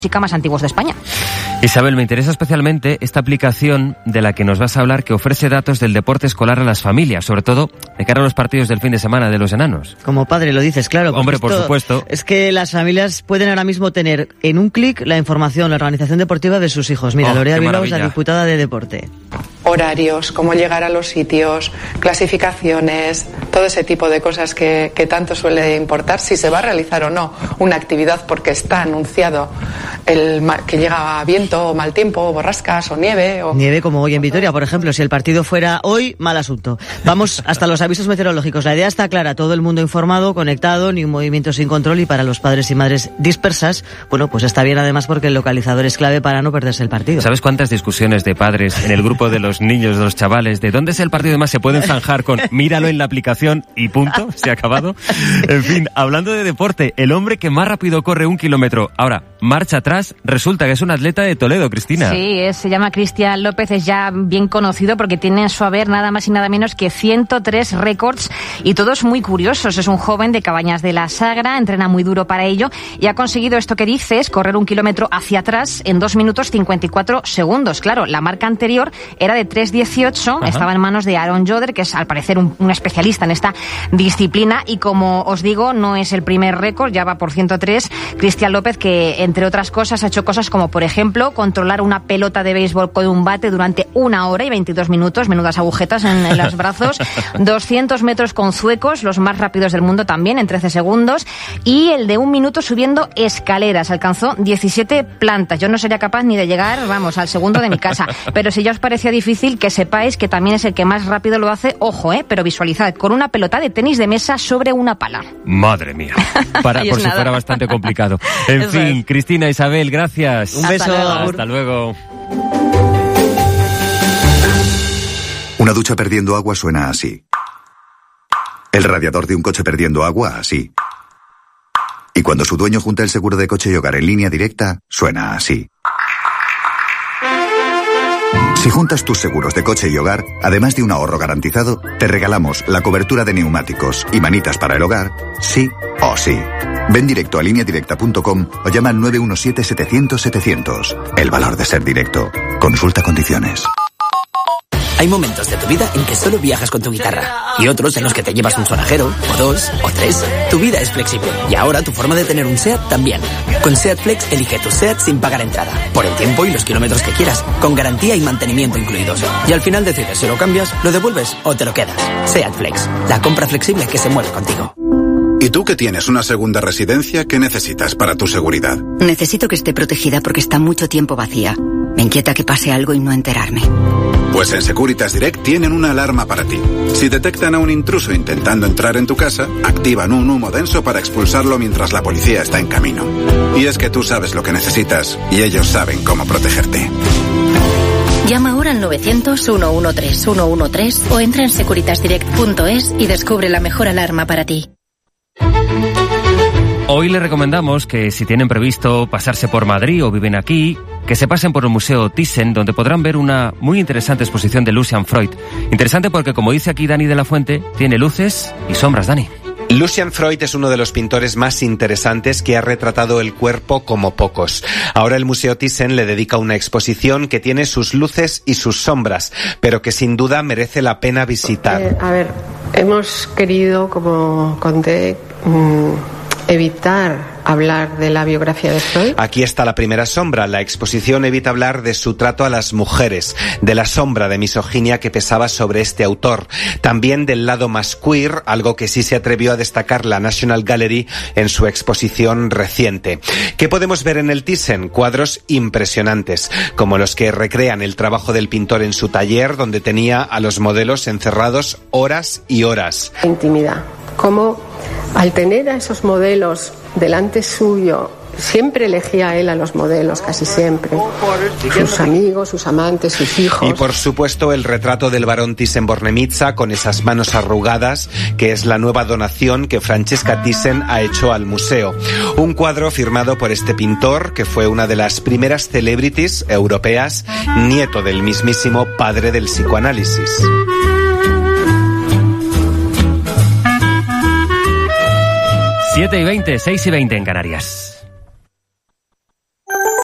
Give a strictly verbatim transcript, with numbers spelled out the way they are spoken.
más antiguos de España. Isabel, me interesa especialmente esta aplicación de la que nos vas a hablar, que ofrece datos del deporte escolar a las familias, sobre todo de cara a los partidos del fin de semana de los enanos. Como padre lo dices, claro. Hombre, por supuesto. Es que las familias pueden ahora mismo tener en un clic la información, la organización deportiva de sus hijos. Mira, Oh, Lorea qué Bilbao es la maravilla. diputada de deporte. Horarios, cómo llegar a los sitios, clasificaciones, todo ese tipo de cosas que, que tanto suele importar, si se va a realizar o no una actividad porque está anunciado el ma- que llega viento o mal tiempo, o borrascas o nieve. O... Nieve como hoy en Vitoria, por ejemplo. Si el partido fuera hoy, mal asunto. Vamos hasta los avisos meteorológicos. La idea está clara, todo el mundo informado, conectado, ni un movimiento sin control, y para los padres y madres dispersas, bueno, pues está bien además porque el localizador es clave para no perderse el partido. ¿Sabes cuántas discusiones de padres en el grupo de los niños, de los chavales, de dónde es el partido? Además se pueden zanjar con míralo en la aplicación y punto, se ha acabado? En fin, hablando de deporte, el hombre que más rápido corre un kilómetro, ahora, marcha atrás, resulta que es un atleta de Toledo, Cristina. Sí, es, se llama Cristian López, es ya bien conocido porque tiene en su haber nada más y nada menos que ciento tres récords y todos muy curiosos. Es un joven de Cabañas de la Sagra, entrena muy duro para ello y ha conseguido esto que dices, correr un kilómetro hacia atrás en dos minutos cincuenta y cuatro segundos. Claro, la marca anterior era de tres dieciocho, estaba en manos de Aaron Joder, que es al parecer un, un especialista en esta disciplina, y como os digo, no es el primer récord, ya va por ciento tres. Cristian López, que entre otras cosas ha hecho cosas como, por ejemplo, controlar una pelota de béisbol con un bate durante una hora y veintidós minutos, menudas agujetas en, en los brazos, doscientos metros con zuecos, los más rápidos del mundo también, en trece segundos, y el de un minuto subiendo escaleras, alcanzó diecisiete plantas. Yo no sería capaz ni de llegar, vamos, al segundo de mi casa, pero si ya os parecía difícil, que sepáis que también es el que más rápido lo hace, ojo, eh, pero visualizad, con una pelota de tenis de mesa sobre una pala. Madre mía, para, Ahí por es si nada. fuera bastante complicado. En Eso fin, es. Cristina, Isabel, gracias. Un Hasta beso. luego. Hasta luego. Una ducha perdiendo agua suena así. El radiador de un coche perdiendo agua, así. Y cuando su dueño junta el seguro de coche y hogar en línea directa, suena así. Si juntas tus seguros de coche y hogar, además de un ahorro garantizado, te regalamos la cobertura de neumáticos y manitas para el hogar, sí o sí. Ven directo a línea directa punto com o llama al nueve uno siete setecientos setecientos. El valor de ser directo. Consulta condiciones. Hay momentos de tu vida en que solo viajas con tu guitarra y otros en los que te llevas un sonajero, o dos, o tres. Tu vida es flexible y ahora tu forma de tener un SEAT también. Con SEAT Flex elige tu SEAT sin pagar entrada, por el tiempo y los kilómetros que quieras, con garantía y mantenimiento incluidos. Y al final decides si lo cambias, lo devuelves o te lo quedas. SEAT Flex, la compra flexible que se mueve contigo. ¿Y tú que tienes una segunda residencia, qué necesitas para tu seguridad? Necesito que esté protegida porque está mucho tiempo vacía. Me inquieta que pase algo y no enterarme. Pues en Securitas Direct tienen una alarma para ti. Si detectan a un intruso intentando entrar en tu casa, activan un humo denso para expulsarlo mientras la policía está en camino. Y es que tú sabes lo que necesitas y ellos saben cómo protegerte. Llama ahora al novecientos, ciento trece, ciento trece o entra en securitas direct punto es y descubre la mejor alarma para ti. Hoy les recomendamos que si tienen previsto pasarse por Madrid o viven aquí, que se pasen por el Museo Thyssen, donde podrán ver una muy interesante exposición de Lucian Freud. Interesante porque, como dice aquí Dani de la Fuente, tiene luces y sombras, Dani. Lucian Freud es uno de los pintores más interesantes que ha retratado el cuerpo como pocos. Ahora el Museo Thyssen le dedica una exposición que tiene sus luces y sus sombras, pero que sin duda merece la pena visitar. Eh, a ver, hemos querido, como conté, mmm, evitar hablar de la biografía de Freud. Aquí está la primera sombra. La exposición evita hablar de su trato a las mujeres, de la sombra de misoginia que pesaba sobre este autor, también del lado más queer, algo que sí se atrevió a destacar la National Gallery en su exposición reciente. ¿Qué podemos ver en el Thyssen? Cuadros impresionantes, como los que recrean el trabajo del pintor en su taller, donde tenía a los modelos encerrados horas y horas. Intimidad. Cómo al tener a esos modelos delante suyo, siempre elegía él a los modelos, casi siempre. Sus amigos, sus amantes, sus hijos. Y por supuesto el retrato del barón Thyssen-Bornemisza con esas manos arrugadas, que es la nueva donación que Francesca Thyssen ha hecho al museo. Un cuadro firmado por este pintor, que fue una de las primeras celebrities europeas, nieto del mismísimo padre del psicoanálisis. siete y veinte, seis y veinte en Canarias.